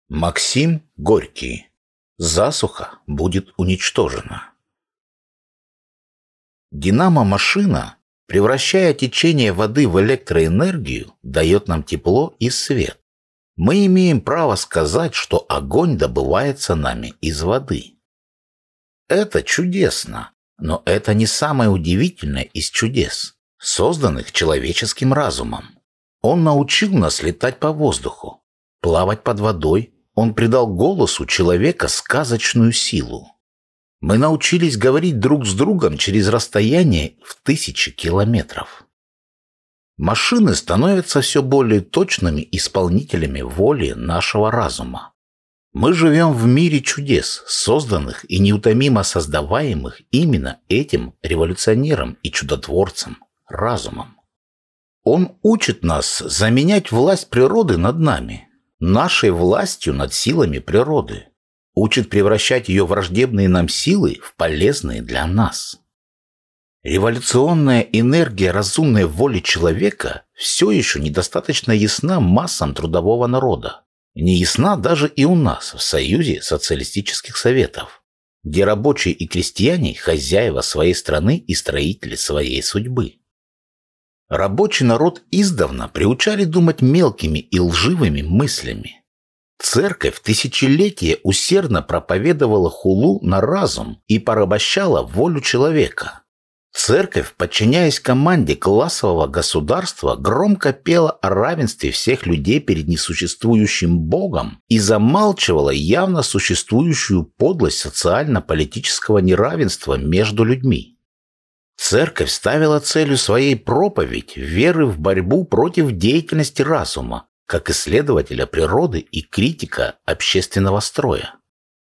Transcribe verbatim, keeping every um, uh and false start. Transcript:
Максим Горький. Засуха будет уничтожена. Динамо-машина, превращая течение воды в электроэнергию, дает нам тепло и свет. Мы имеем право сказать, что огонь добывается нами из воды. Это чудесно, но это не самое удивительное из чудес, созданных человеческим разумом. Он научил нас летать по воздуху, плавать под водой. Он придал голосу человека сказочную силу. Мы научились говорить друг с другом через расстояние в тысячи километров. Машины становятся все более точными исполнителями воли нашего разума. Мы живем в мире чудес, созданных и неутомимо создаваемых именно этим революционером и чудотворцем – разумом. Он учит нас заменять власть природы над нами, нашей властью над силами природы, учит превращать ее враждебные нам силы в полезные для нас. Революционная энергия разумной воли человека все еще недостаточно ясна массам трудового народа. Не ясна даже и у нас, в Союзе социалистических советов, где рабочие и крестьяне – хозяева своей страны и строители своей судьбы. Рабочий народ издавна приучали думать мелкими и лживыми мыслями. Церковь тысячелетия усердно проповедовала хулу на разум и порабощала волю человека. Церковь, подчиняясь команде классового государства, громко пела о равенстве всех людей перед несуществующим Богом и замалчивала явно существующую подлость социально-политического неравенства между людьми. Церковь ставила целью своей проповедь веры в борьбу против деятельности разума, как исследователя природы и критика общественного строя.